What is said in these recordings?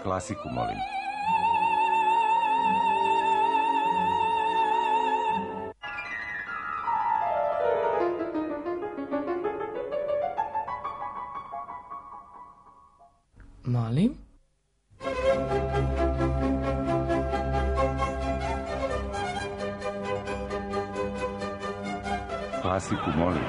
Klasiku, molim. Molim? Klasiku, molim.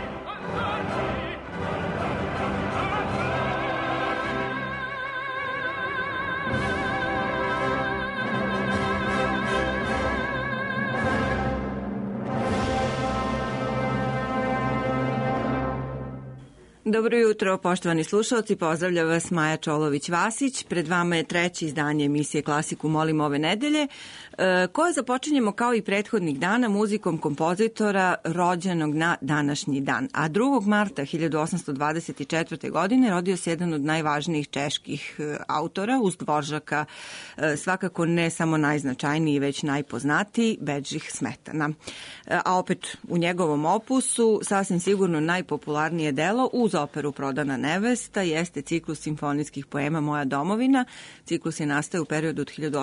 Dobro jutro, poštovani slušalci, pozdravlja vas Maja Čolović-Vasić. Pred vama je treće izdanje emisije Klasiku molim ove nedelje, koje započinjemo kao i prethodnih dana muzikom kompozitora rođenog na današnji dan. A 2. marta 1824. godine rodio se jedan od najvažnijih čeških autora uz Dvoržaka, svakako ne samo najznačajniji, već najpoznatiji, Bedřich Smetana. A opet u njegovom opusu sasvim sigurno najpopularnije delo uz operu Prodana nevesta jeste ciklus simfonijskih poema Moja domovina. Ciklus je nastao u periodu od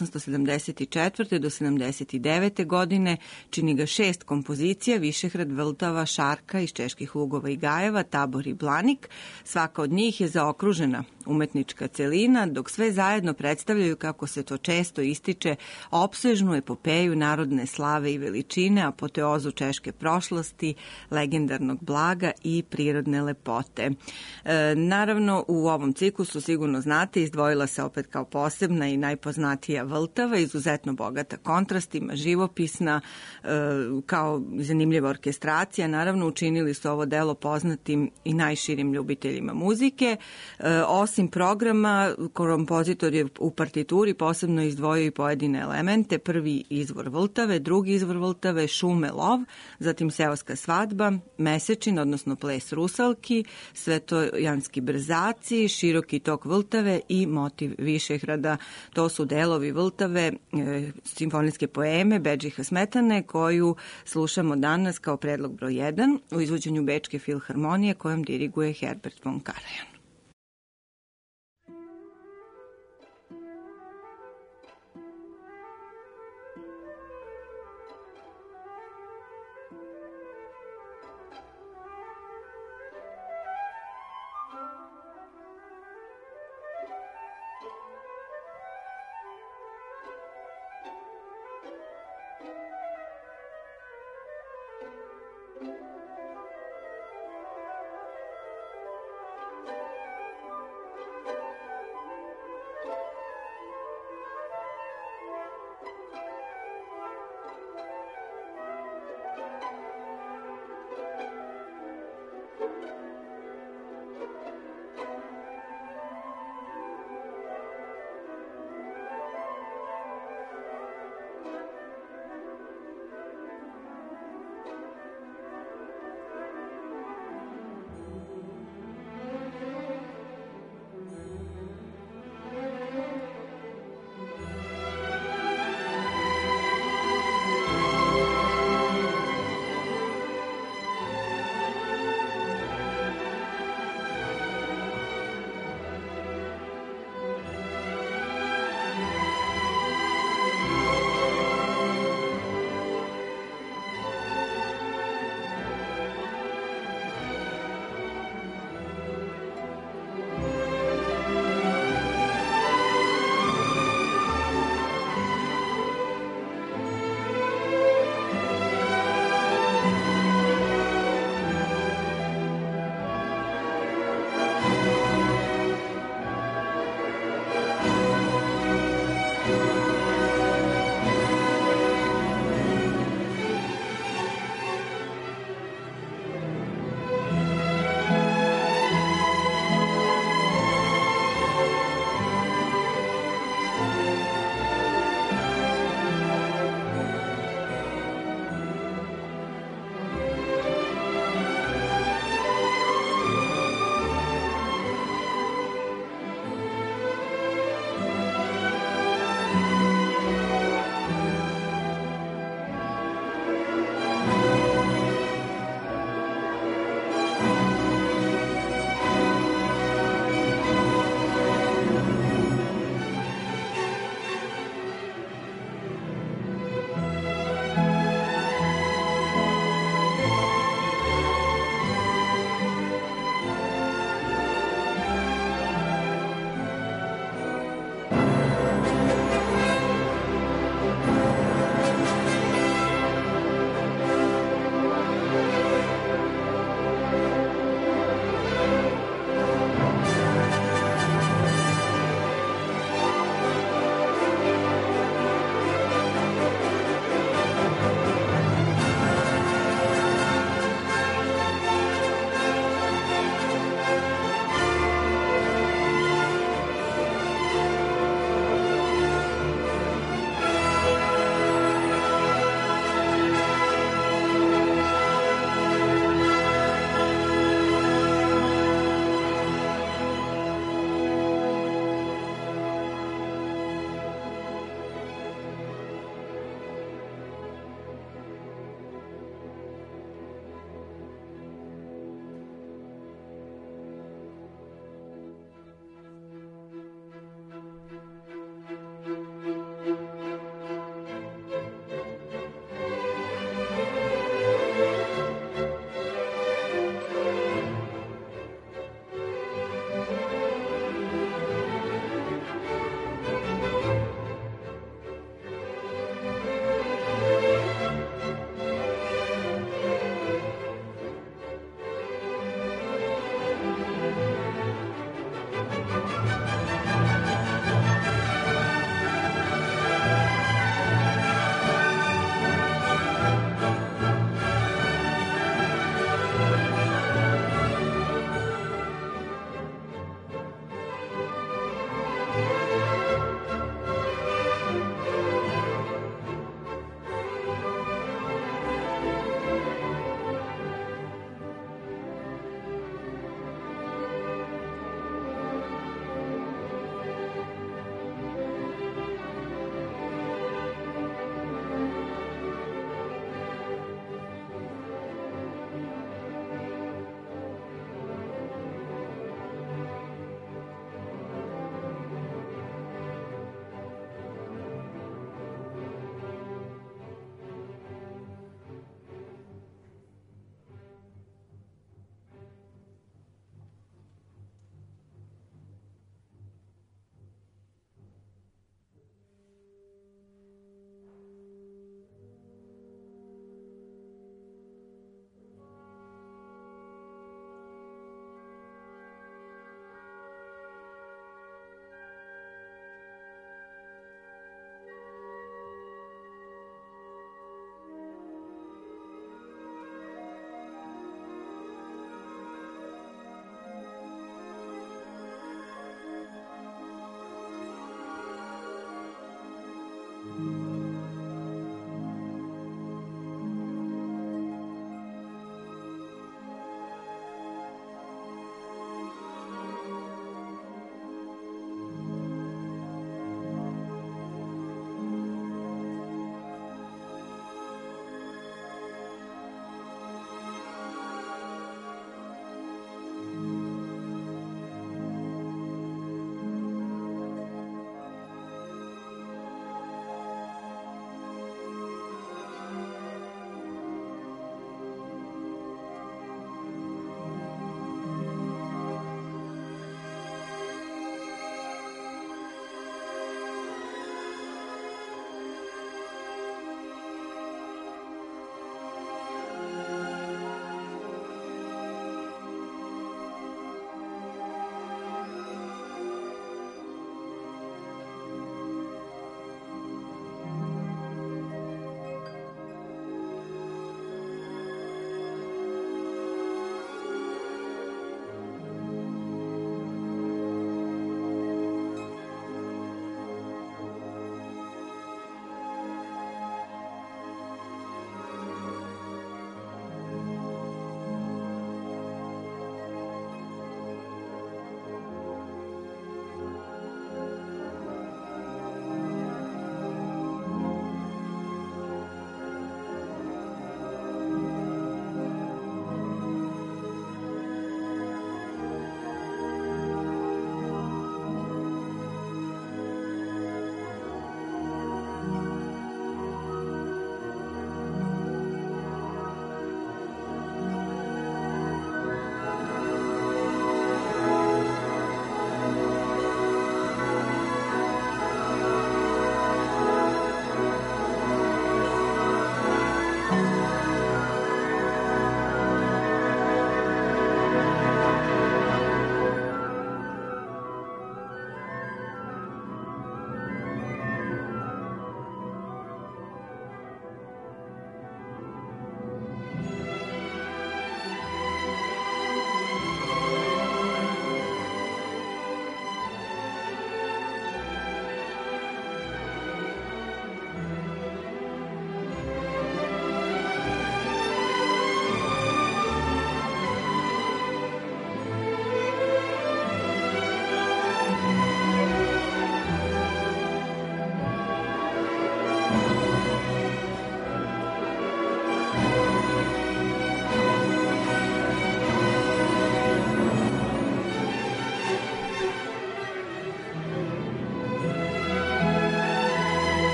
1874. do 79. godine. Čini ga 6 kompozicija, Višehrad, Vltava, Šarka iz Čeških lugova i gajeva, Tabor i Blanik. Svaka od njih je zaokružena umetnička celina, dok sve zajedno predstavljaju, kako se to često ističe, opsežnu epopeju narodne slave i veličine, apoteozu češke prošlosti, legendarnog blaga i prirodne lepote. Naravno, u ovom ciklusu, sigurno znate, izdvojila se opet kao posebna i najpoznatija Vltava, izuzetno bogata kontrastima, živopisna, kao zanimljiva orkestracija. Naravno, učinili su ovo delo poznatim i najširim ljubiteljima muzike. Osim programa, kompozitor je u partituri posebno izdvojio i pojedine elemente. Prvi izvor Vltave, drugi izvor Vltave, Šume, lov, zatim Seoska svadba, Mesečin, odnosno ples rusalki, Svetojanski brzaci, Široki tok Vltave i motiv Višehrada. To su delovi Vltave, simfonijske poeme Bedřicha Smetane, koju slušamo danas kao predlog broj 1 u izvođenju Bečke filharmonije kojom diriguje Herbert von Karajan.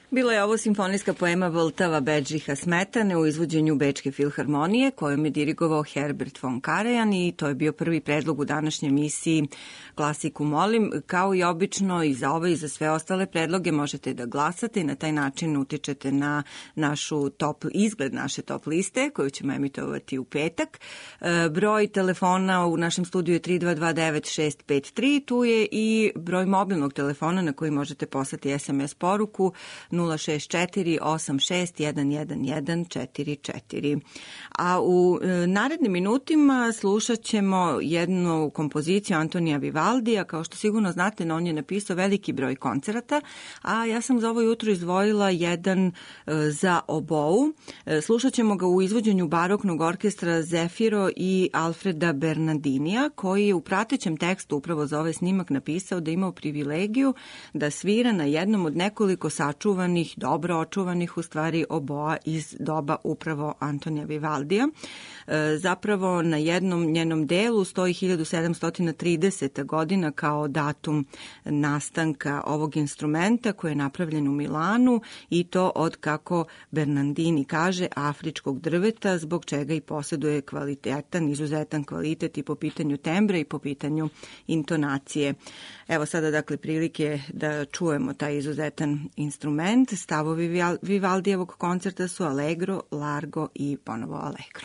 Bila je ovo simfonijska poema Vltava Bedžiha Smetane u izvođenju Bečke filharmonije kojom je dirigovao Herbert von Karajan i to je bio prvi predlog u današnjoj emisiji Klasiku molim. Kao i obično i za ove i za sve ostale predloge možete da glasate i na taj način utičete na našu izgled naše top liste koju ćemo emitovati u petak. Broj telefona u našem studiju je 3229653, tu je i broj mobilnog telefona na koji možete poslati SMS poruku 06486111144. A u narednim minutima slušat ćemo jednu kompoziciju Antonija Vivaldija. Kao što sigurno znate, on je napisao veliki broj koncerata, a ja sam za ovo jutro izdvojila jedan za obou. Slušat ćemo ga u izvođenju baroknog orkestra Zefiro i Alfreda Bernardinija, koji je u pratećem tekstu upravo za ovaj snimak napisao da je imao privilegiju da svira na jednom od nekoliko sačuvanih, dobro očuvanih u stvari oboa iz doba upravo Antonija Vivaldija. Zapravo na jednom njenom delu stoji 1730. godina kao datum nastanka ovog instrumenta koji je napravljen u Milanu i to od, kako Bernardini kaže, afričkog drveta, zbog čega i posjeduje izuzetan kvalitet i po pitanju tembre i po pitanju intonacije. Evo sada dakle prilike da čujemo taj izuzetan instrument. Stavovi Vivaldijevog koncerta su Allegro, Largo i ponovo Allegro.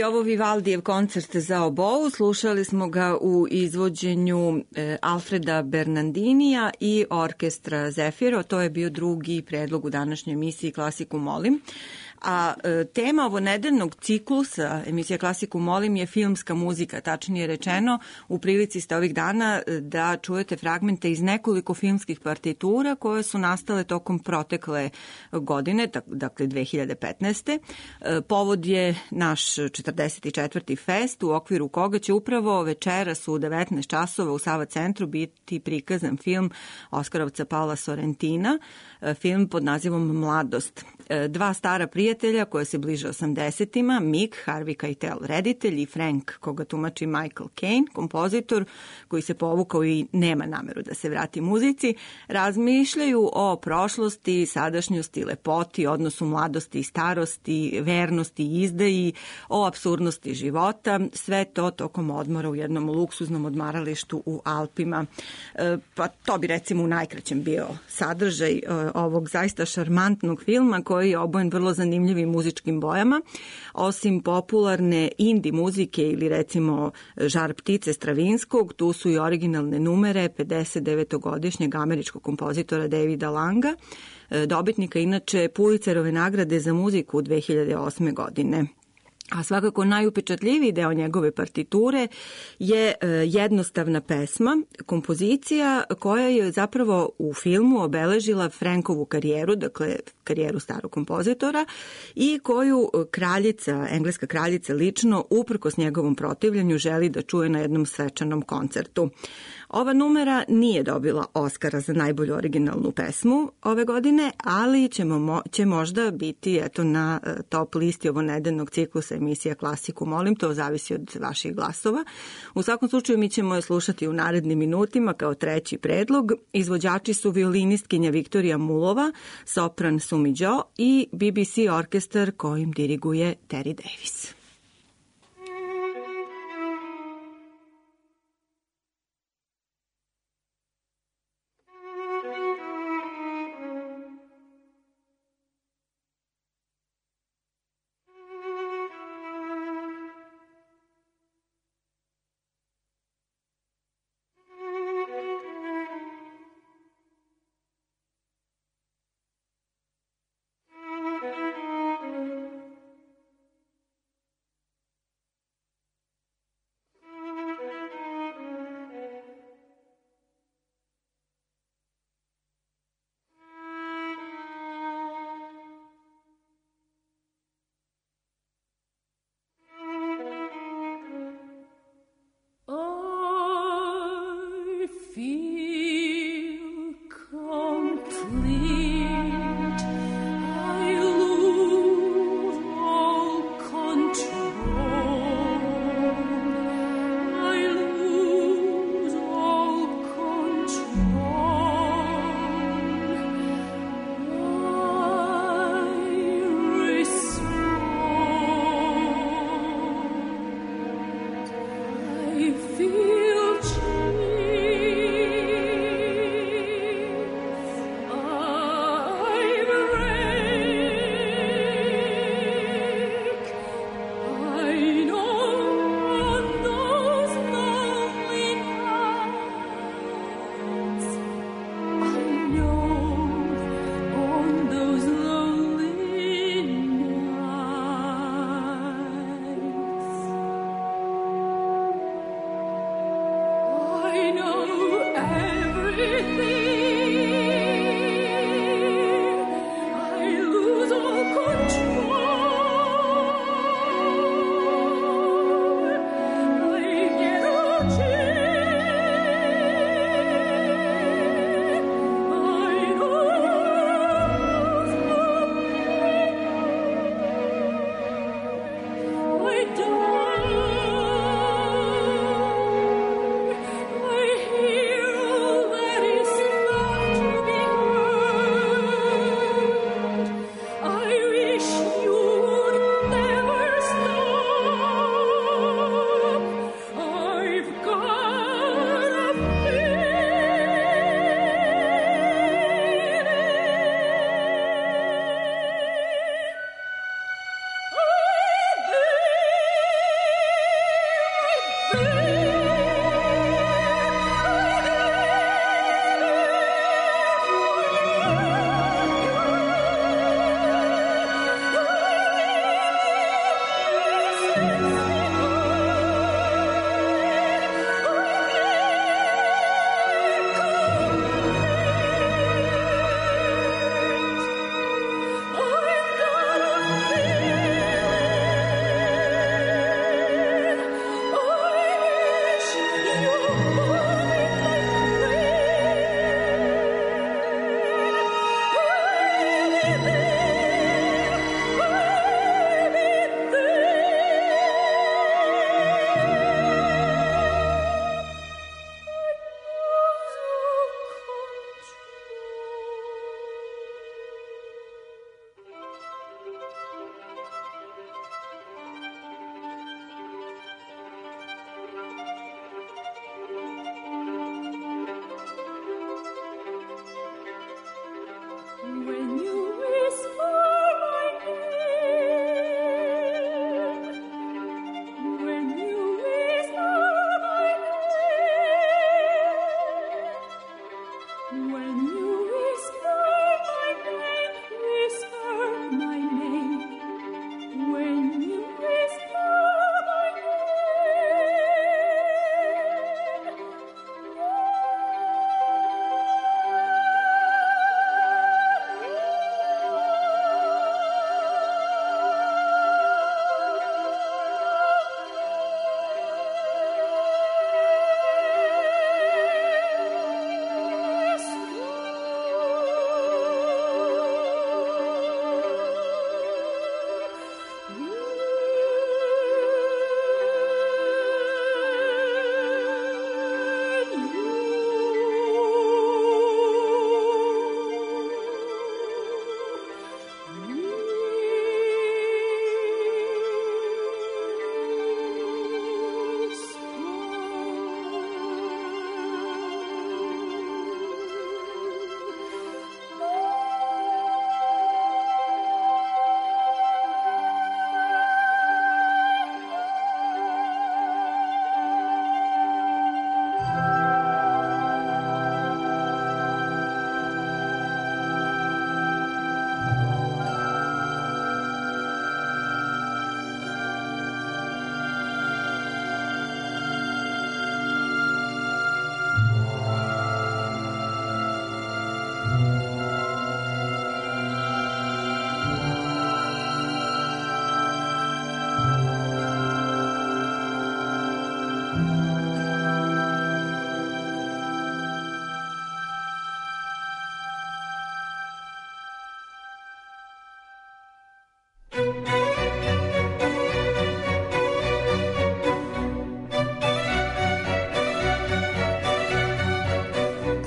ovo Vivaldijev koncert za obou. Slušali smo ga u izvođenju Alfreda Bernardinija i orkestra Zefiro. To je bio drugi predlog u današnjoj emisiji Klasiku molim. A tema ovo nedeljnog ciklusa emisija Klasiku molim je filmska muzika, tačnije rečeno. U prilici ste ovih dana da čujete fragmente iz nekoliko filmskih partitura koje su nastale tokom protekle godine, dakle 2015. Povod je naš 44. fest u okviru koga će upravo večeras u 19 časova u Sava centru biti prikazan film Oskarovca Paola Sorrentina, film pod nazivom Mladost. Dva stara prijatelja koja se bliže 80-ima, Mick, Harvey Keitel, reditelj, i Frank, koga tumači Michael Caine, kompozitor koji se povukao i nema nameru da se vrati muzici, razmišljaju o prošlosti, sadašnjosti, lepoti, odnosu mladosti i starosti, vernosti i izdaji, o apsurdnosti života, sve to tokom odmora u jednom luksuznom odmaralištu u Alpima. Pa to bi recimo u najkraćem bio sadržaj ovog zaista šarmantnog filma koji je obojen vrlo zanimljivim muzičkim bojama. Osim popularne indie muzike ili recimo Žar ptice Stravinskog, tu su i originalne numere 59-godišnjeg američkog kompozitora Davida Langa, dobitnika inače Pulitzerove nagrade za muziku 2008. godine. A svakako najupečatljiviji deo njegove partiture je jednostavna pesma, kompozicija koja je zapravo u filmu obeležila Frankovu karijeru, dakle karijeru starog kompozitora, i koju kraljica, engleska kraljica lično, uprkos njegovom protivljenju, želi da čuje na jednom svečanom koncertu. Ova numera nije dobila Oskara za najbolju originalnu pesmu ove godine, ali će možda biti na top listi ovo nedeljnog ciklusa emisija Klasiku molim, to zavisi od vaših glasova. U svakom slučaju mi ćemo je slušati u narednim minutima kao treći predlog. Izvođači su violinistkinja Viktorija Mulova, sopran Sumi Jo i BBC orkestar kojim diriguje Terry Davis.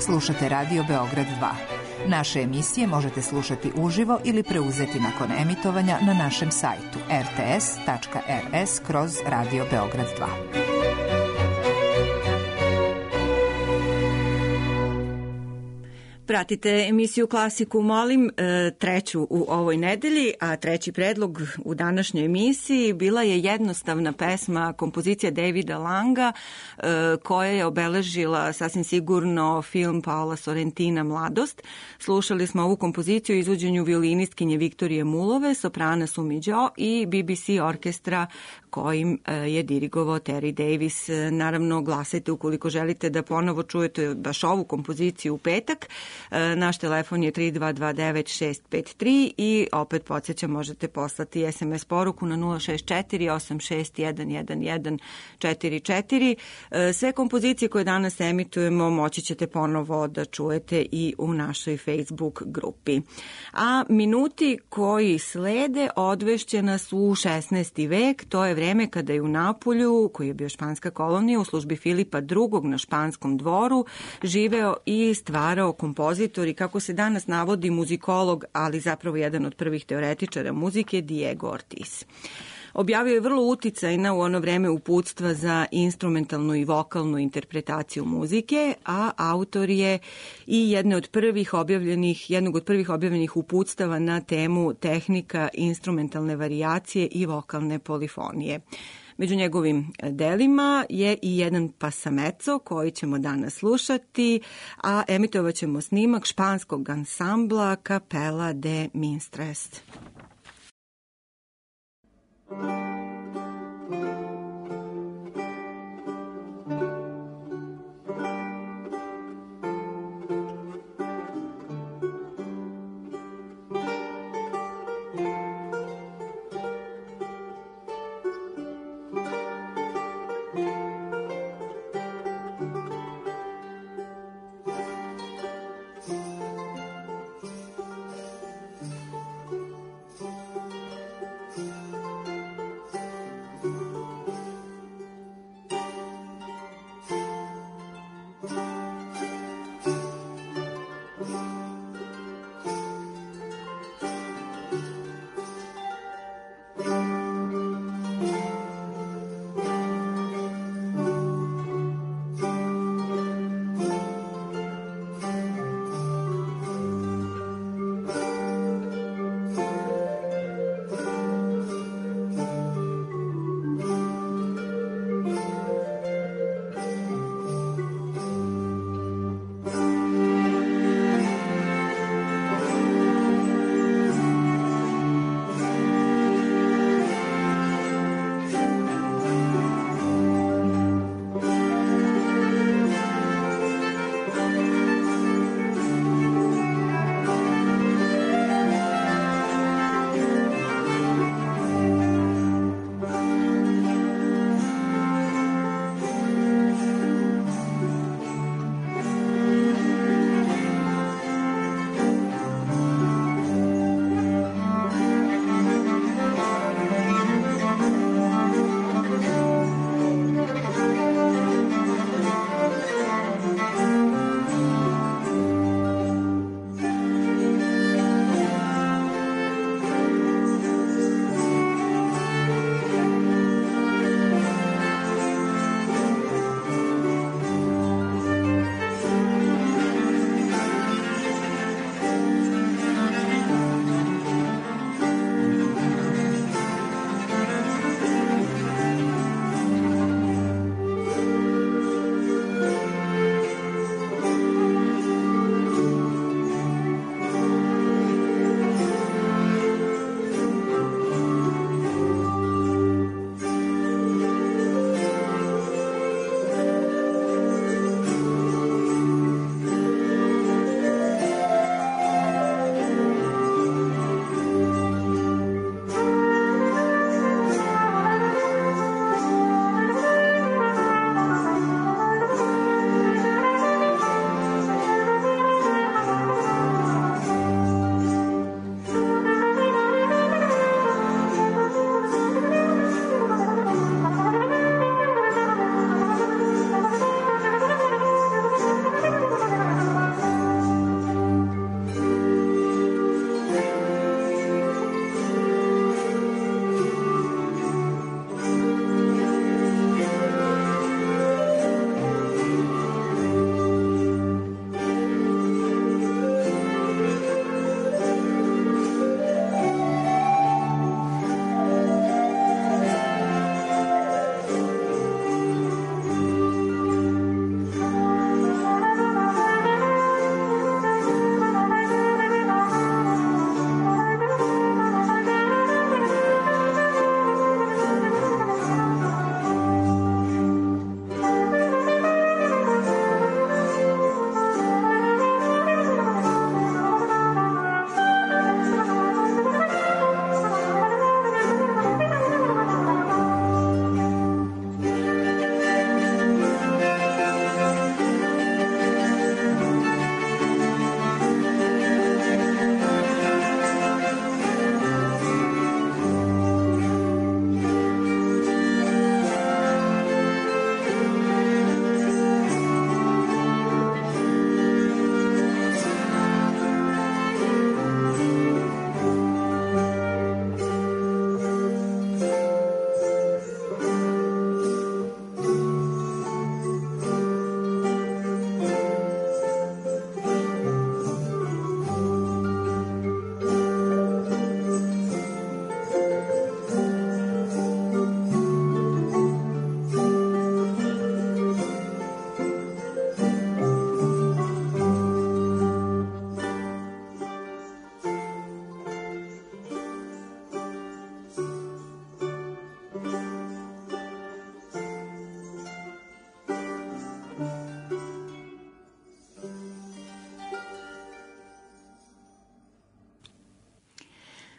Slušate Radio Beograd 2. Naše emisije možete slušati uživo ili preuzeti nakon emitovanja na našem sajtu rts.rs/Radio Beograd 2. Pratite emisiju Klasiku molim, treću u ovoj nedelji, a treći predlog u današnjoj emisiji bila je jednostavna pesma, kompozicija Davida Langa, koja je obeležila sasvim sigurno film Paola Sorrentina Mladost. Slušali smo ovu kompoziciju u izvođenju violinistkinje Viktorije Mulove, soprana Sumi Đo i BBC orkestra kojim je dirigovao Terry Davis. Naravno, glasajte ukoliko želite da ponovo čujete baš ovu kompoziciju u petak. Naš telefon je 3229-653 i opet podsjećam, možete poslati SMS poruku na 064-86-111-44. Sve kompozicije koje danas emitujemo moći ćete ponovo da čujete i u našoj Facebook grupi. A minuti koji slede odvešće nas u 16. vek, to je vreme kada je u Napolju, koji je bio španska kolonija, u službi Filipa II. Na španskom dvoru živeo i stvarao kompozitor i, kako se danas navodi, muzikolog, ali zapravo jedan od prvih teoretičara muzike, Diego Ortiz. Objavio je vrlo uticajna u ono vreme uputstva za instrumentalnu i vokalnu interpretaciju muzike, a autor je i jednog od prvih objavljenih uputstava na temu tehnika instrumentalne varijacije i vokalne polifonije. Među njegovim delima je i jedan pasamezzo koji ćemo danas slušati, a emitovat ćemo snimak španskog ansambla Capella de Minstrels.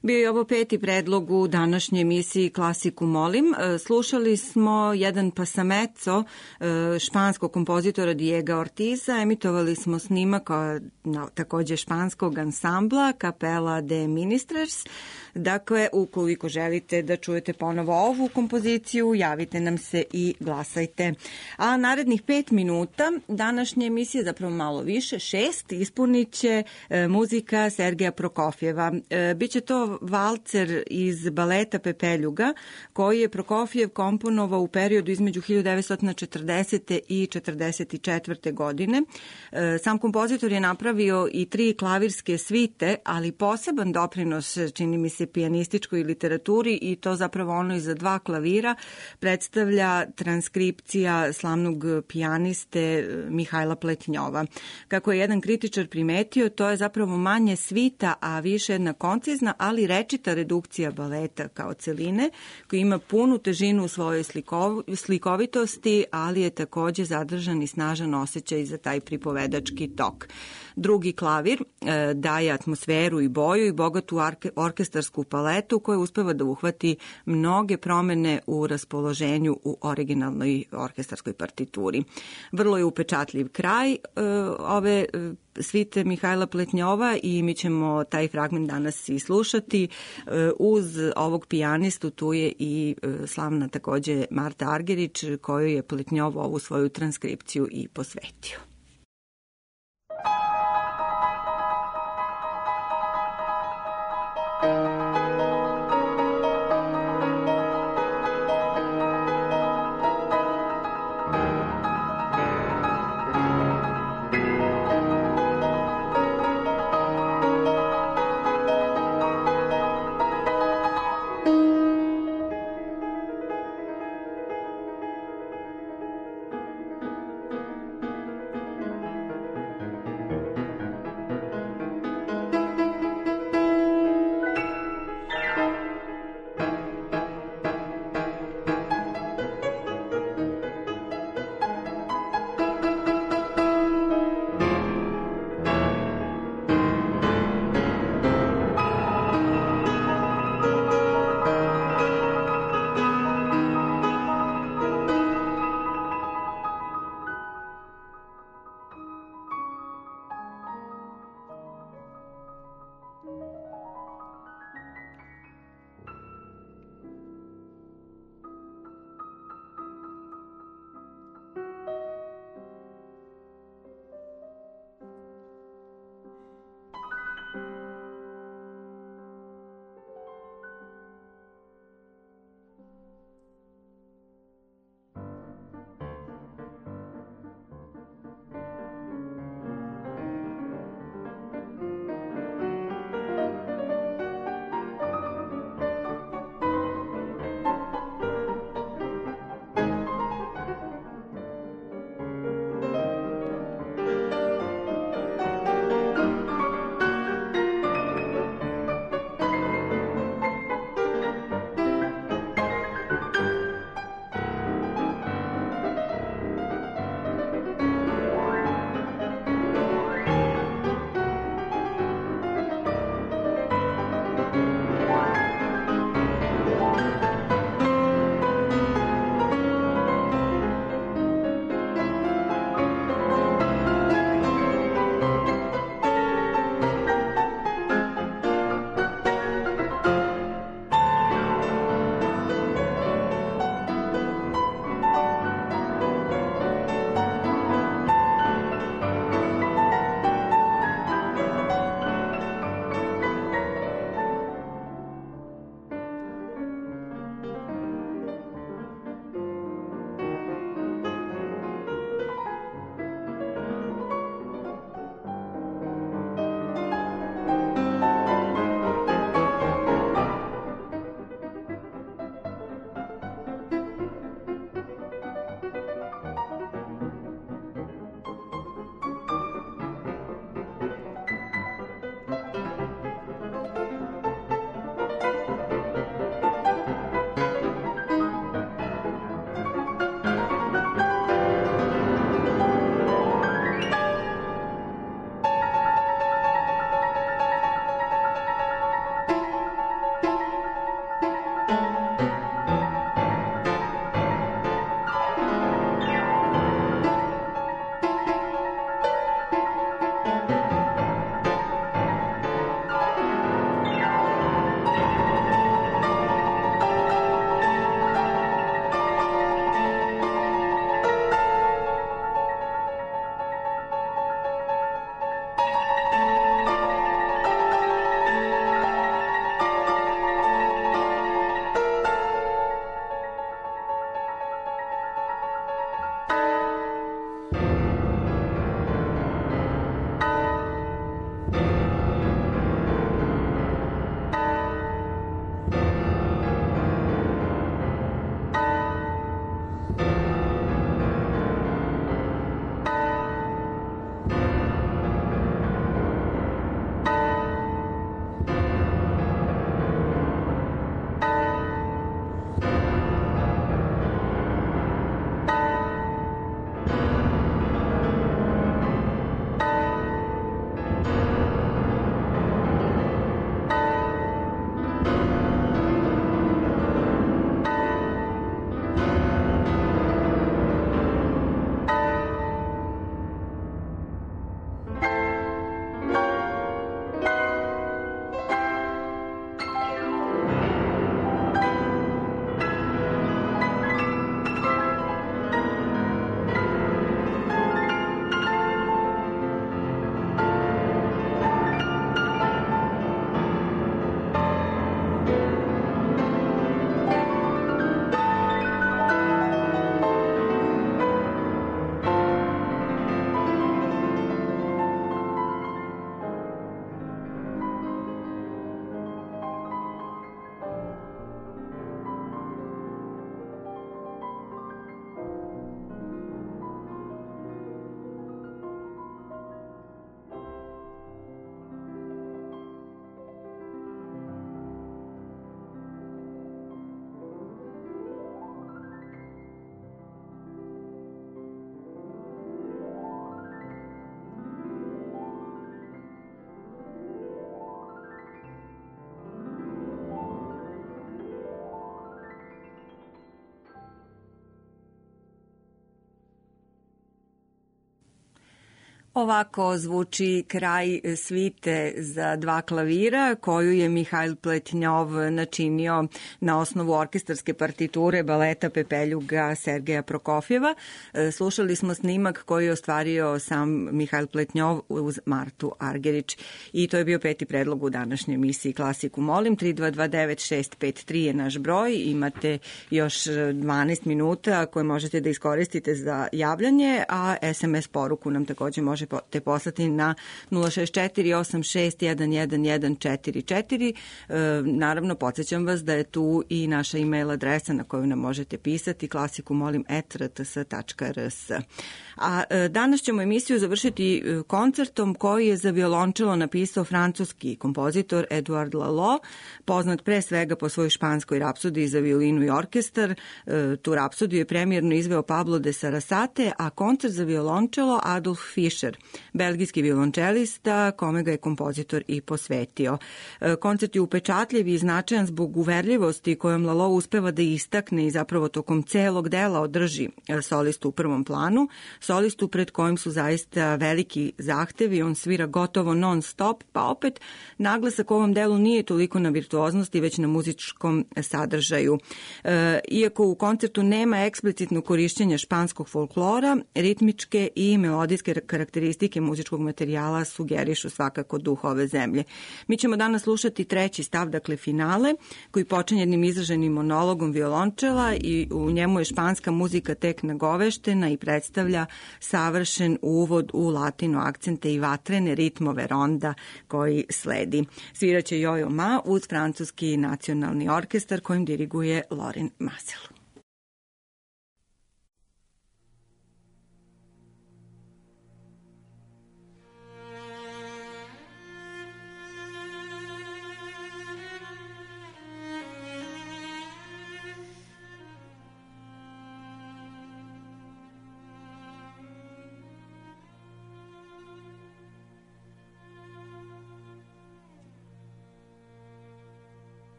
Bio je ovo 5. predlog u današnjoj emisiji Klasiku molim. Slušali smo jedan pasamezzo španskog kompozitora Diego Ortiza, emitovali smo snimak takođe španskog ansambla Capella de Ministres. Dakle, ukoliko želite da čujete ponovo ovu kompoziciju, javite nam se i glasajte. A narednih 5 minuta današnje emisije, zapravo malo više, 6, ispunit će muzika Sergeja Prokofjeva. Biće to valcer iz baleta Pepeljuga, koji je Prokofjev komponovao u periodu između 1940. i 1944. godine. Sam kompozitor je napravio i 3 klavirske svite, ali poseban doprinos, čini mi se, pijanističkoj literaturi, i to zapravo ono iza 2 klavira predstavlja transkripcija slavnog pijaniste Mihajla Pletnjova. Kako je jedan kritičar primetio, to je zapravo manje svita, a više jedna koncizna, ali rečita redukcija baleta kao celine, koji ima punu težinu u svojoj slikovitosti, ali je takođe zadržan i snažan osjećaj za taj pripovedački tok. Drugi klavir daje atmosferu i boju i bogatu orkestarsku paletu koja uspeva da uhvati mnoge promene u raspoloženju u originalnoj orkestarskoj partituri. Vrlo je upečatljiv kraj ove svite Mihajla Pletnjova i mi ćemo taj fragment danas i slušati. Uz ovog pijanistu tu je i slavna takođe Marta Argerić, koju je Pletnjov ovu svoju transkripciju i posvetio. Ovako zvuči kraj svite za dva klavira koju je Mihajl Pletnjov načinio na osnovu orkestarske partiture baleta Pepeljuga Sergeja Prokofjeva. Slušali smo snimak koji je ostvario sam Mihajl Pletnjov uz Martu Argerić i to je bio peti predlog u današnjoj emisiji Klasiku molim. 3229653 je naš broj. Imate još 12 minuta koje možete da iskoristite za javljanje, a SMS poruku nam takođe možete poslati na 06486111144. Naravno, podsjećam vas da je tu i naša e-mail adresa na koju nam možete pisati klasikumolim@rts.rs. A danas ćemo emisiju završiti koncertom koji je za violončelo napisao francuski kompozitor Edouard Lalo, poznat pre svega po svojoj španskoj rapsodiji za violinu i orkestar. Tu rapsodiju je premijerno izveo Pablo de Sarasate, a koncert za violončelo Adolf Fischer, belgijski violončelista, kome ga je kompozitor i posvetio. Koncert je upečatljiv i značajan zbog uverljivosti kojom Lalo uspeva da istakne i zapravo tokom celog dela održi solistu u prvom planu, solistu pred kojim su zaista veliki zahtevi, on svira gotovo non stop, pa opet naglasak u ovom delu nije toliko na virtuoznosti, već na muzičkom sadržaju. Iako u koncertu nema eksplicitno korišćenja španskog folklora, ritmičke i melodijske karakteristike muzičkog materijala sugerišu svakako duh ove zemlje. Mi ćemo danas slušati treći stav, dakle finale, koji počinje jednim izraženim monologom violončela i u njemu je španska muzika tek nagoveštena i predstavlja savršen uvod u latino akcente i vatrene ritmove ronda koji sledi. Sviraće Jojo Ma uz francuski nacionalni orkestar kojim diriguje Lorin Maazel.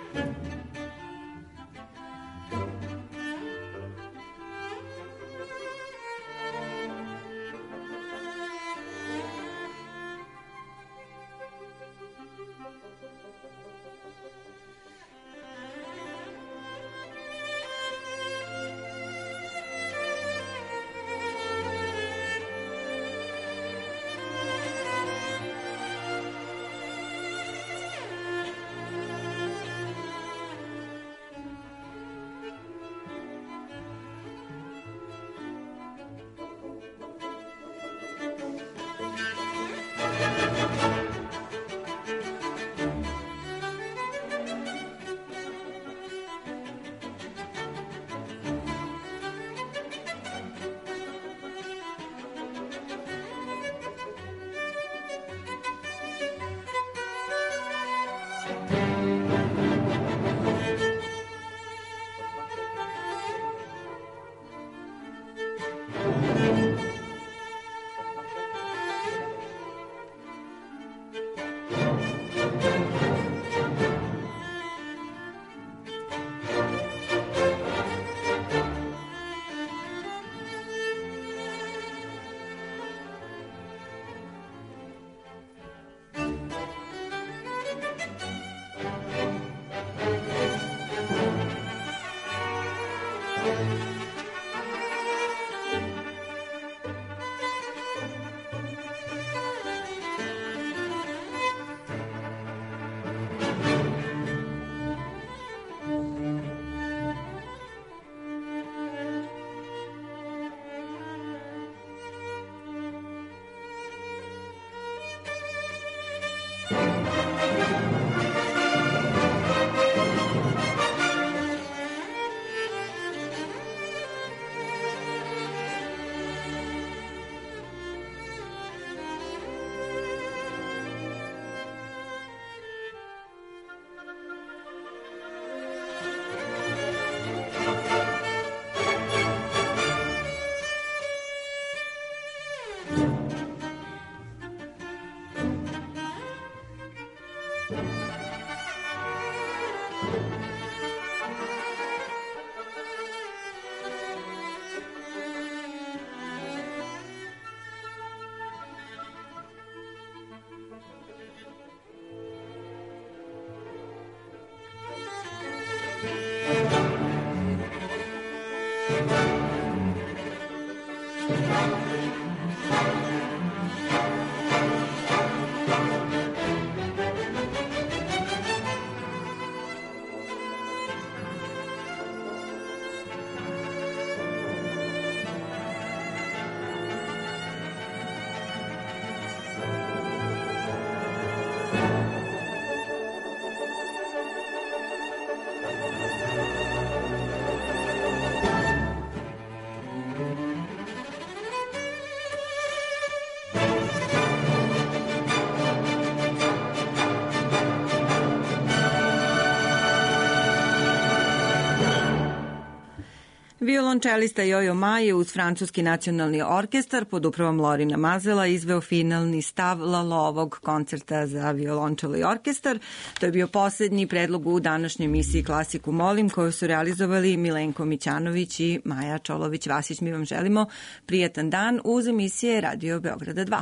Violončelista Jojo Ma je uz Francuski nacionalni orkestar pod upravom Lorina Mazela izveo finalni stav Lalovog koncerta za violončelo i orkestar. To je bio poslednji predlog u današnjoj emisiji Klasiku molim, koju su realizovali Milenko Mićanović i Maja Čolović-Vasić. Mi vam želimo prijatan dan uz emisije Radio Beograda 2.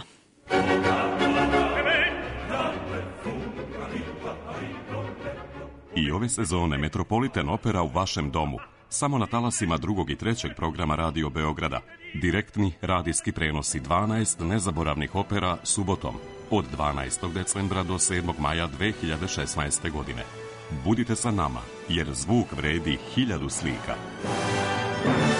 I ove sezone Metropolitan Opera u vašem domu. Samo na talasima drugog i trećeg programa Radio Beograda. Direktni radijski prenosi 12 nezaboravnih opera subotom od 12. decembra do 7. maja 2016. godine. Budite sa nama, jer zvuk vredi 1000 slika.